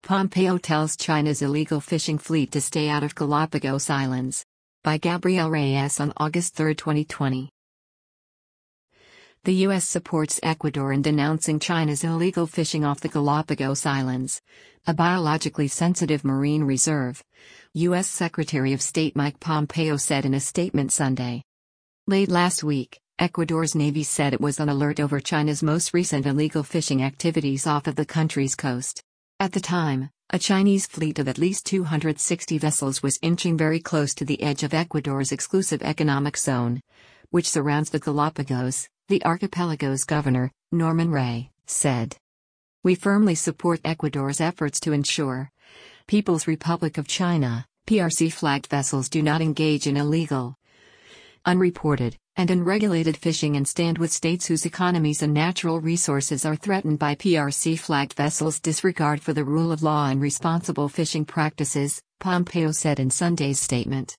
Pompeo tells China's illegal fishing fleet to stay out of Galapagos Islands. By Gabriel Reyes on August 3, 2020. The U.S. supports Ecuador in denouncing China's illegal fishing off the Galapagos Islands, a biologically sensitive marine reserve, U.S. Secretary of State Mike Pompeo said in a statement Sunday. Late last week, Ecuador's Navy said it was on alert over China's most recent illegal fishing activities off of the country's coast. At the time, a Chinese fleet of at least 260 vessels was inching very close to the edge of Ecuador's exclusive economic zone, which surrounds the Galapagos, the archipelago's governor, Norman Ray, said. We firmly support Ecuador's efforts to ensure People's Republic of China, PRC-flagged vessels do not engage in illegal, unreported, and unregulated fishing and stand with states whose economies and natural resources are threatened by PRC-flagged vessels' disregard for the rule of law and responsible fishing practices, Pompeo said in Sunday's statement.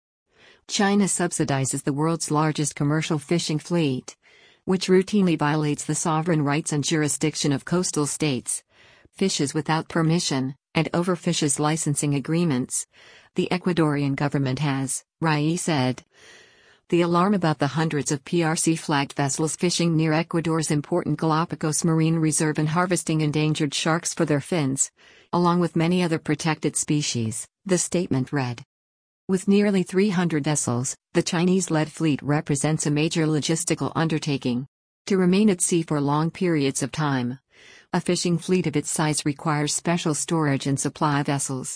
China subsidizes the world's largest commercial fishing fleet, which routinely violates the sovereign rights and jurisdiction of coastal states, fishes without permission, and overfishes licensing agreements, the Ecuadorian government has, Rai said. The alarm about the hundreds of PRC-flagged vessels fishing near Ecuador's important Galapagos Marine Reserve and harvesting endangered sharks for their fins, along with many other protected species, the statement read. With nearly 300 vessels, the Chinese-led fleet represents a major logistical undertaking. To remain at sea for long periods of time, a fishing fleet of its size requires special storage and supply vessels.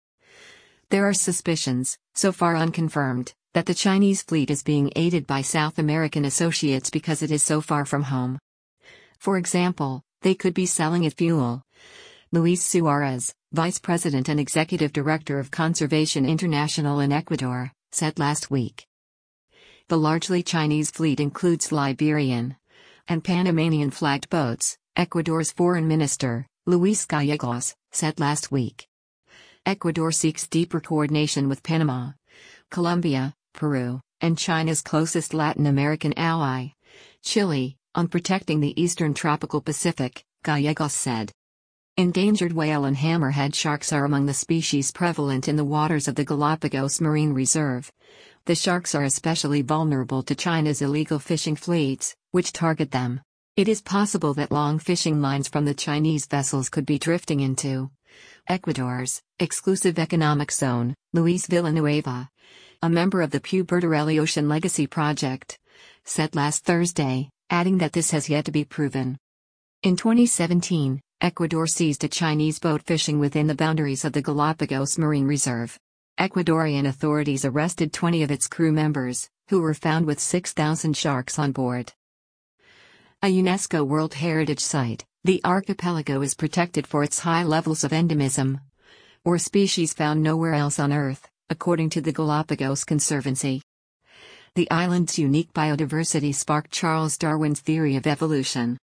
There are suspicions, so far unconfirmed, that the Chinese fleet is being aided by South American associates because it is so far from home. For example, they could be selling it fuel. Luis Suarez, Vice President and Executive Director of Conservation International in Ecuador, said last week. The largely Chinese fleet includes Liberian and Panamanian-flagged boats, Ecuador's Foreign Minister, Luis Gallegos, said last week. Ecuador seeks deeper coordination with Panama, Colombia, Peru, and China's closest Latin American ally, Chile, on protecting the eastern tropical Pacific, Gallegos said. Endangered whale and hammerhead sharks are among the species prevalent in the waters of the Galapagos Marine Reserve. The sharks are especially vulnerable to China's illegal fishing fleets, which target them. It is possible that long fishing lines from the Chinese vessels could be drifting into Ecuador's exclusive economic zone, Luis Villanueva, a member of the Pew Bertarelli Ocean Legacy Project, said last Thursday, adding that this has yet to be proven. In 2017, Ecuador seized a Chinese boat fishing within the boundaries of the Galapagos Marine Reserve. Ecuadorian authorities arrested 20 of its crew members, who were found with 6,000 sharks on board. A UNESCO World Heritage Site, the archipelago is protected for its high levels of endemism, or species found nowhere else on Earth, according to the Galapagos Conservancy. The island's unique biodiversity sparked Charles Darwin's theory of evolution.